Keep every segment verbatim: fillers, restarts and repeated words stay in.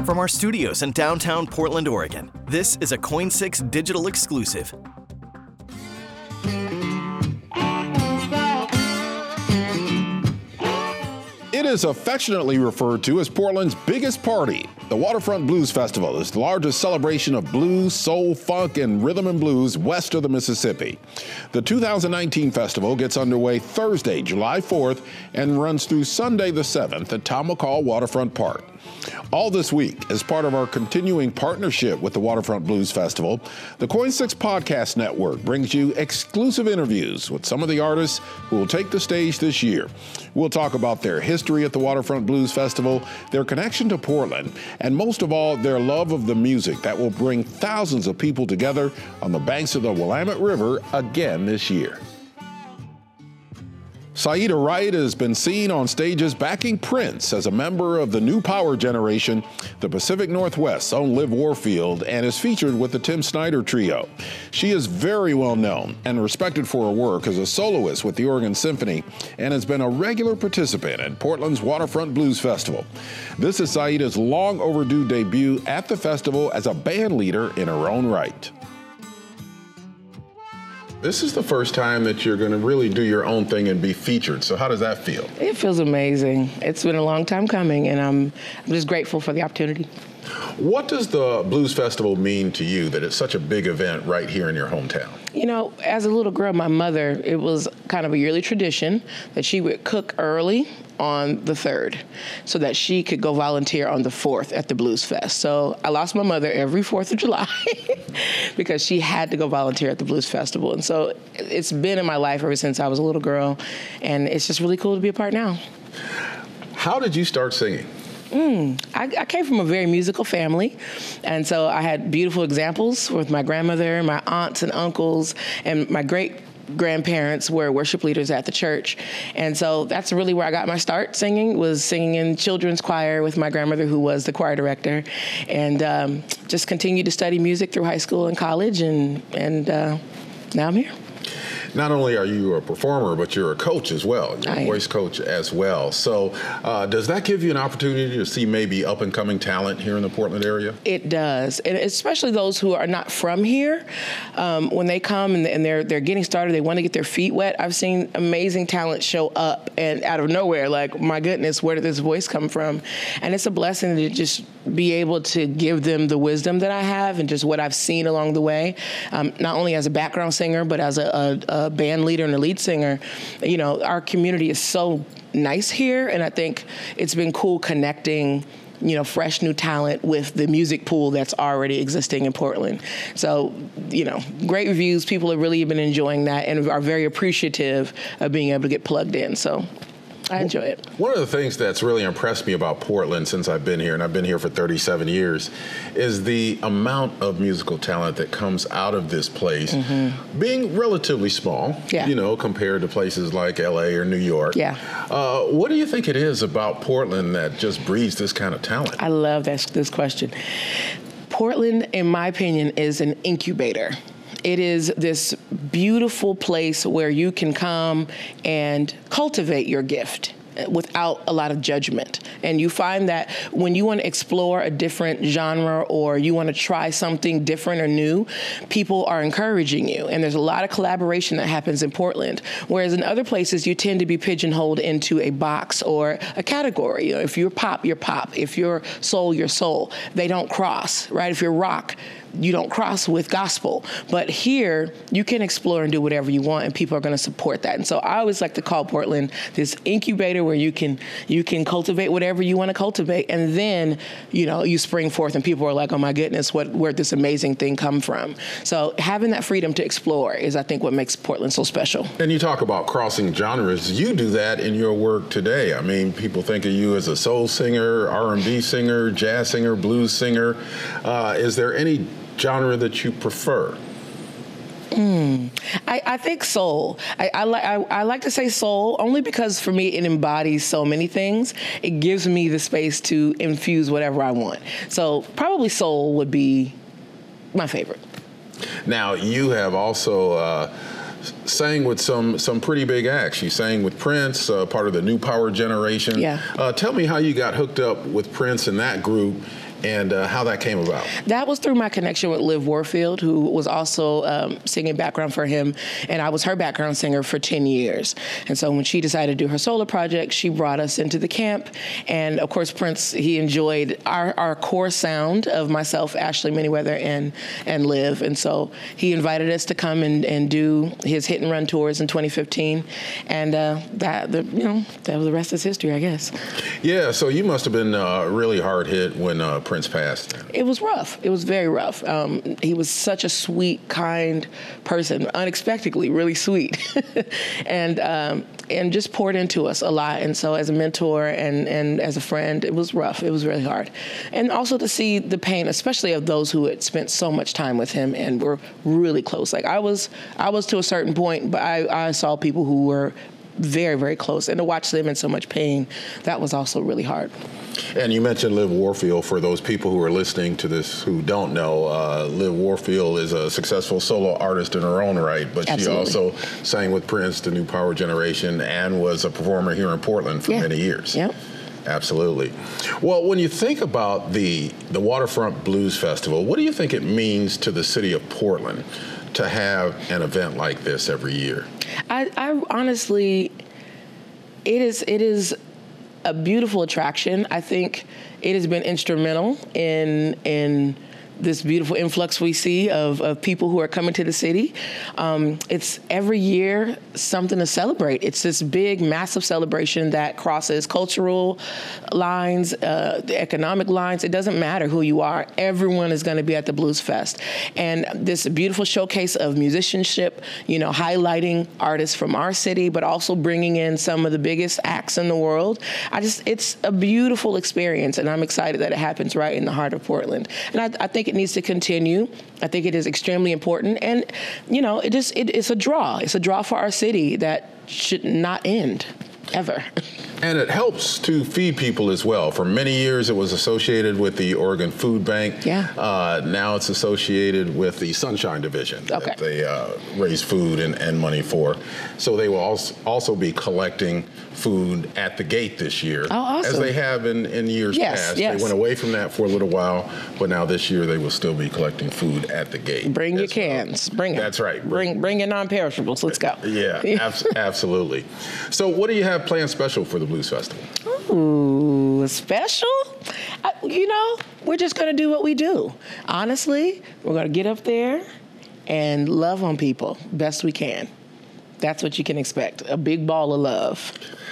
From our studios in downtown Portland, Oregon, this is a Coin six digital exclusive. It is affectionately referred to as Portland's biggest party. The Waterfront Blues Festival is the largest celebration of blues, soul, funk, and rhythm and blues west of the Mississippi. The two thousand nineteen festival gets underway Thursday, July fourth, and runs through Sunday the seventh at Tom McCall Waterfront Park. All this week, as part of our continuing partnership with the Waterfront Blues Festival, the Coin six Podcast Network brings you exclusive interviews with some of the artists who will take the stage this year. We'll talk about their history at the Waterfront Blues Festival, their connection to Portland, and most of all, their love of the music that will bring thousands of people together on the banks of the Willamette River again this year. Saida Wright has been seen on stages backing Prince as a member of the new power generation, the Pacific Northwest's own Liv Warfield, and is featured with the Tim Snyder Trio. She is very well known and respected for her work as a soloist with the Oregon Symphony and has been a regular participant at Portland's Waterfront Blues Festival. This is Saida's long overdue debut at the festival as a band leader in her own right. This is the first time that you're going to really do your own thing and be featured. So how does that feel? It feels amazing. It's been a long time coming, and I'm, I'm just grateful for the opportunity. What does the Blues Festival mean to you that it's such a big event right here in your hometown? You know, as a little girl, my mother, it was kind of a yearly tradition that she would cook early on the third so that she could go volunteer on the fourth at the Blues Fest. So I lost my mother every fourth of July because she had to go volunteer at the Blues Festival. And so it's been in my life ever since I was a little girl, and it's just really cool to be a part now. How did you start singing? Mm, I, I came from a very musical family, and so I had beautiful examples with my grandmother, my aunts and uncles, and my great grandparents were worship leaders at the church. And so that's really where I got my start singing, was singing in children's choir with my grandmother, who was the choir director, and um, just continued to study music through high school and college, and, and uh, now I'm here. Not only are you a performer, but you're a coach as well. You're a voice coach as well. So uh, does that give you an opportunity to see maybe up-and-coming talent here in the Portland area? It does, and especially those who are not from here. Um, when they come and, and they're they're getting started, they want to get their feet wet. I've seen amazing talent show up and out of nowhere, like, my goodness, where did this voice come from? And it's a blessing to just be able to give them the wisdom that I have and just what I've seen along the way, um, not only as a background singer, but as a, a, a band leader and a lead singer. You know, our community is so nice here, and I think it's been cool connecting, you know, fresh new talent with the music pool that's already existing in Portland. So, you know, great reviews. People have really been enjoying that and are very appreciative of being able to get plugged in. So I enjoy it. One of the things that's really impressed me about Portland since I've been here, and I've been here for thirty-seven years, is the amount of musical talent that comes out of this place, mm-hmm. being relatively small, yeah. you know, compared to places like L A or New York. Yeah. Uh, what do you think it is about Portland that just breeds this kind of talent? I love this, this question. Portland, in my opinion, is an incubator. It is this beautiful place where you can come and cultivate your gift without a lot of judgment. And you find that when you want to explore a different genre or you want to try something different or new, people are encouraging you. And there's a lot of collaboration that happens in Portland. Whereas in other places, you tend to be pigeonholed into a box or a category. You know, if you're pop, you're pop. If you're soul, you're soul. They don't cross, right? If you're rock, you don't cross with gospel. But here, you can explore and do whatever you want, and people are going to support that. And so I always like to call Portland this incubator where you can you can cultivate whatever you want to cultivate, and then, you know, you spring forth, and people are like, oh my goodness, what where'd this amazing thing come from? So having that freedom to explore is, I think, what makes Portland so special. And you talk about crossing genres. You do that in your work today. I mean, people think of you as a soul singer, R and B singer, jazz singer, blues singer. Uh, is there any genre that you prefer? Mm. I, I think soul. I, I, li- I, I like to say soul only because for me it embodies so many things. It gives me the space to infuse whatever I want. So probably soul would be my favorite. Now, you have also uh, sang with some some pretty big acts. You sang with Prince, uh, part of the New Power generation. Yeah. Uh, tell me how you got hooked up with Prince and that group, and uh, how that came about. That was through my connection with Liv Warfield, who was also um, singing background for him, and I was her background singer for ten years. And so when she decided to do her solo project, she brought us into the camp. And of course, Prince, he enjoyed our, our core sound of myself, Ashley Manyweather, and and Liv. And so he invited us to come and, and do his hit and run tours in twenty fifteen. And uh, that, the, you know, that was the rest is history, I guess. Yeah, so you must have been uh, really hard hit when uh, Prince passed. It was rough. It was very rough. Um, he was such a sweet, kind person, unexpectedly really sweet, and um, and just poured into us a lot. And so as a mentor and, and as a friend, it was rough. It was really hard. And also to see the pain, especially of those who had spent so much time with him and were really close. Like I was, I was to a certain point, but I, I saw people who were very, very close. And to watch them in so much pain, that was also really hard. And you mentioned Liv Warfield. For those people who are listening to this who don't know, uh, Liv Warfield is a successful solo artist in her own right, but Absolutely. she also sang with Prince, the New Power Generation, and was a performer here in Portland for yeah. many years. Yep. Absolutely. Well, when you think about the, the Waterfront Blues Festival, what do you think it means to the city of Portland to have an event like this every year? I, I honestly, it is it is a beautiful attraction. I think it has been instrumental in in this beautiful influx we see of, of people who are coming to the city. Um, it's every year something to celebrate. It's this big, massive celebration that crosses cultural lines, uh, the economic lines. It doesn't matter who you are. Everyone is going to be at the Blues Fest. And this beautiful showcase of musicianship, you know, highlighting artists from our city, but also bringing in some of the biggest acts in the world. I just, it's a beautiful experience, and I'm excited that it happens right in the heart of Portland. And I, I think it needs to continue. I think it is extremely important. And, you know, it just, it, it's a draw. It's a draw for our city that should not end, ever. And it helps to feed people as well. For many years, it was associated with the Oregon Food Bank. Yeah. Uh, now it's associated with the Sunshine Division Okay. that they uh, raise food and, and money for. So they will also, also be collecting food at the gate this year. Oh, awesome. As they have in, in years Yes, past. yes. They went away from that for a little while, but now this year they will still be collecting food at the gate. Bring your as well. cans. Bring it. That's right. Bring bring your non-perishables. Let's go. Yeah, abs- absolutely. So what do you have planned special for the Blues Festival? Ooh, special? I, you know, we're just going to do what we do. Honestly, we're going to get up there and love on people best we can. That's what you can expect, a big ball of love.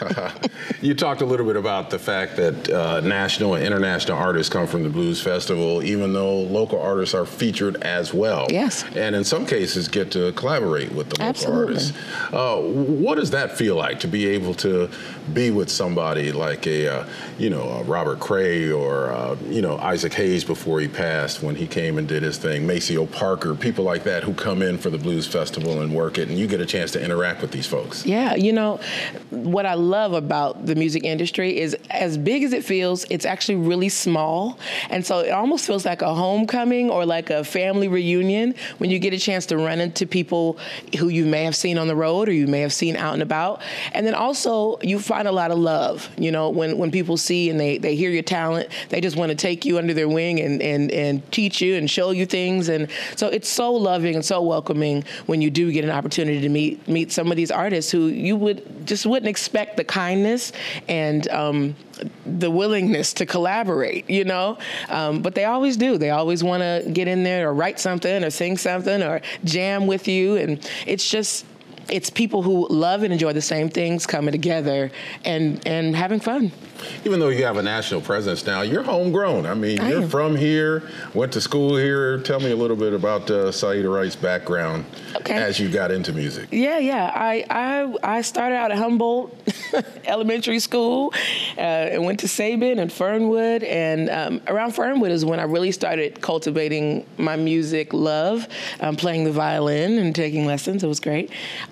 You talked a little bit about the fact that uh, national and international artists come from the Blues Festival, even though local artists are featured as well. Yes. And in some cases get to collaborate with the local Absolutely. artists. Uh, what does that feel like, to be able to be with somebody like a, uh, you know, a Robert Cray or, uh, you know, Isaac Hayes before he passed when he came and did his thing, Maceo Parker, people like that who come in for the Blues Festival and work it, and you get a chance to interact with these folks? Yeah, you know, what I love about the music industry is as big as it feels, it's actually really small. And so it almost feels like a homecoming or like a family reunion when you get a chance to run into people who you may have seen on the road or you may have seen out and about. And then also you find a lot of love, you know, when, when people see and they, they hear your talent, they just want to take you under their wing and, and, and teach you and show you things. And so it's so loving and so welcoming when you do get an opportunity to meet, meet some of these artists who you would just wouldn't expect the kindness and um, the willingness to collaborate, you know, um, but they always do. They always want to get in there or write something or sing something or jam with you. And it's just, it's people who love and enjoy the same things coming together and, and having fun. Even though you have a national presence now, you're homegrown. I mean, I you're am. from here, went to school here. Tell me a little bit about uh, Saida Wright's background Okay. as you got into music. Yeah, yeah. I I, I started out at Humboldt Elementary School uh, and went to Sabin and Fernwood. And um, around Fernwood is when I really started cultivating my music love, um, playing the violin and taking lessons. It was great.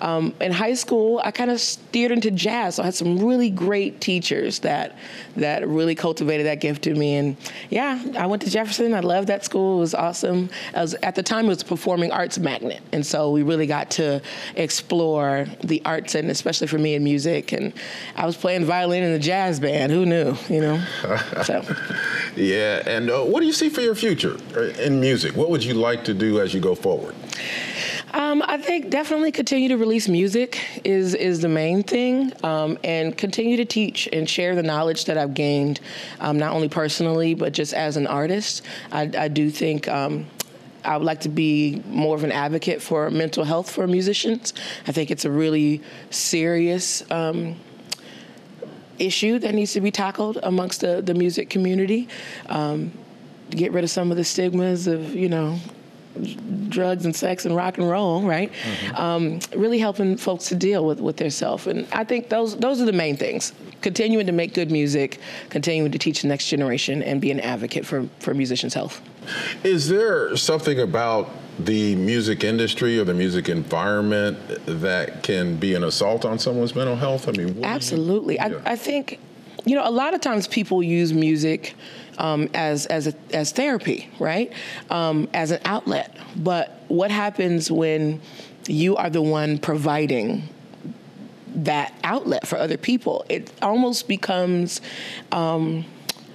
Um, in high school, I kind of steered into jazz. So I had some really great teachers that that really cultivated that gift in me. And yeah, I went to Jefferson. I loved that school. It was awesome. I was, at the time, it was a performing arts magnet. And so we really got to explore the arts, and especially for me in music. And I was playing violin in the jazz band. Who knew, you know? So. Yeah, and uh, what do you see for your future in music? What would you like to do as you go forward? Um, I think definitely continue to release music is is the main thing, um, and continue to teach and share the knowledge that I've gained, um, not only personally, but just as an artist. I, I do think um, I would like to be more of an advocate for mental health for musicians. I think it's a really serious um, issue that needs to be tackled amongst the, the music community. Um, get rid of some of the stigmas of, you know, drugs and sex and rock and roll, right? Mm-hmm. Um, really helping folks to deal with, with their self. And I think those those are the main things. Continuing to make good music, continuing to teach the next generation, and be an advocate for, for musicians' health. Is there something about the music industry or the music environment that can be an assault on someone's mental health? I mean, what absolutely. You, yeah. I, I think, you know, a lot of times people use music Um, as as a, as therapy, right? Um, as an outlet. But what happens when you are the one providing that outlet for other people? It almost becomes um,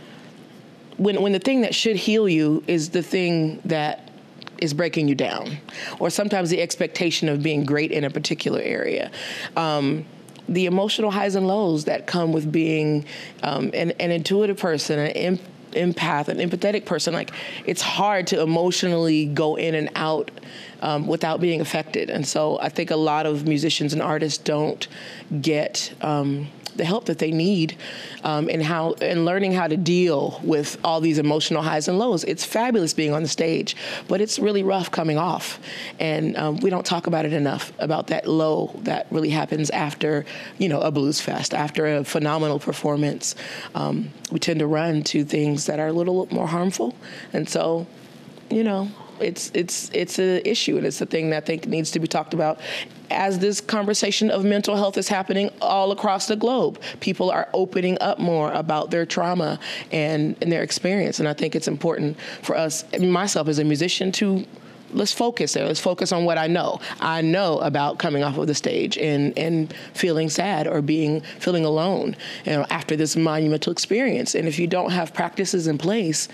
when when the thing that should heal you is the thing that is breaking you down, or sometimes the expectation of being great in a particular area. Um, the emotional highs and lows that come with being um, an, an intuitive person, an imp- empath, an empathetic person. Like, it's hard to emotionally go in and out um, without being affected. And so I think a lot of musicians and artists don't get um, the help that they need um, in how in learning how to deal with all these emotional highs and lows. It's fabulous being on the stage, but it's really rough coming off. And um, we don't talk about it enough, about that low that really happens after, you know, a blues fest, after a phenomenal performance. Um, we tend to run to things that are a little more harmful. And so, you know, it's it's it's an issue, and it's a thing that I think needs to be talked about as this conversation of mental health is happening all across the globe. People are opening up more about their trauma and, and their experience, and I think it's important for us, myself as a musician, to let's focus there. Let's focus on what I know. I know about coming off of the stage and, and feeling sad or being feeling alone, you know, after this monumental experience. And if you don't have practices in place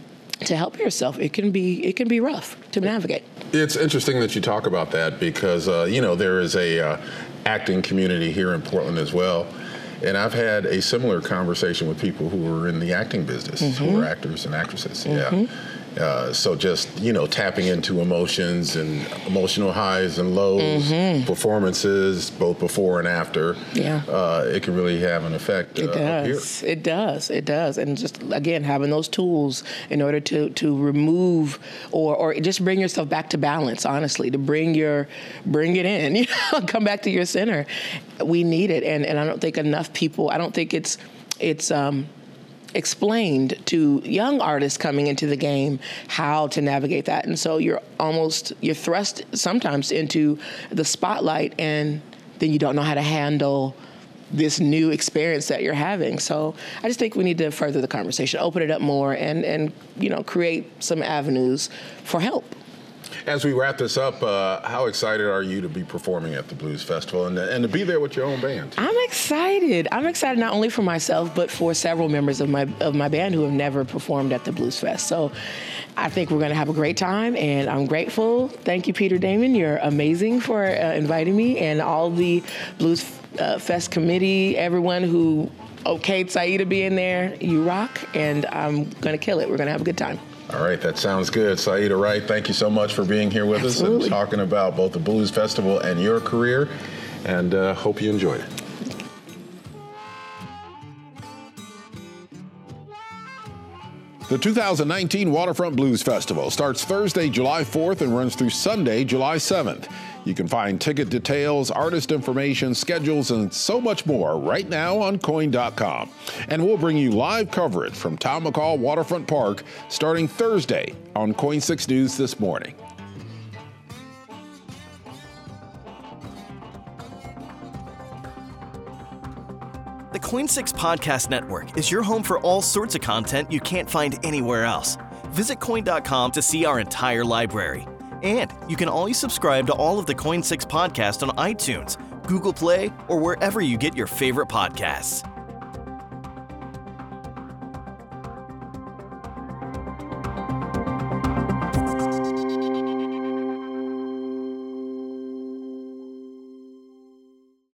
to help yourself, it can be it can be rough to navigate. It's interesting that you talk about that because uh, you know, there is a uh, acting community here in Portland as well, and I've had a similar conversation with people who are in the acting business, mm-hmm. who are actors and actresses. Mm-hmm. Yeah. Uh, so just, you know, tapping into emotions and emotional highs and lows, mm-hmm. performances, both before and after, yeah. uh, it can really have an effect. It uh, does. It does. It does. And just, again, having those tools in order to, to remove or, or just bring yourself back to balance, honestly, to bring your, bring it in, you know, come back to your center. We need it. And, and I don't think enough people, I don't think it's, it's, um, explained to young artists coming into the game how to navigate that. And so you're almost, you're thrust sometimes into the spotlight, and then you don't know how to handle this new experience that you're having. So I just think we need to further the conversation, open it up more, and, and you know, create some avenues for help. As we wrap this up, uh, how excited are you to be performing at the Blues Festival and, and to be there with your own band? I'm excited. I'm excited not only for myself, but for several members of my of my band who have never performed at the Blues Fest. So I think we're going to have a great time, and I'm grateful. Thank you, Peter Damon. You're amazing for uh, inviting me, and all the Blues uh, Fest committee, everyone who okayed Saida being there. You rock, and I'm going to kill it. We're going to have a good time. All right, that sounds good. Saida Wright, thank you so much for being here with Absolutely. us and talking about both the Blues Festival and your career, and uh, hope you enjoyed it. The two thousand nineteen Waterfront Blues Festival starts Thursday, July fourth and runs through Sunday, July seventh. You can find ticket details, artist information, schedules, and so much more right now on coin dot com. And we'll bring you live coverage from Tom McCall Waterfront Park starting Thursday on Coin six News This Morning. Coin six Podcast Network is your home for all sorts of content you can't find anywhere else. Visit coin dot com to see our entire library. And you can always subscribe to all of the Coin six podcasts on iTunes, Google Play, or wherever you get your favorite podcasts.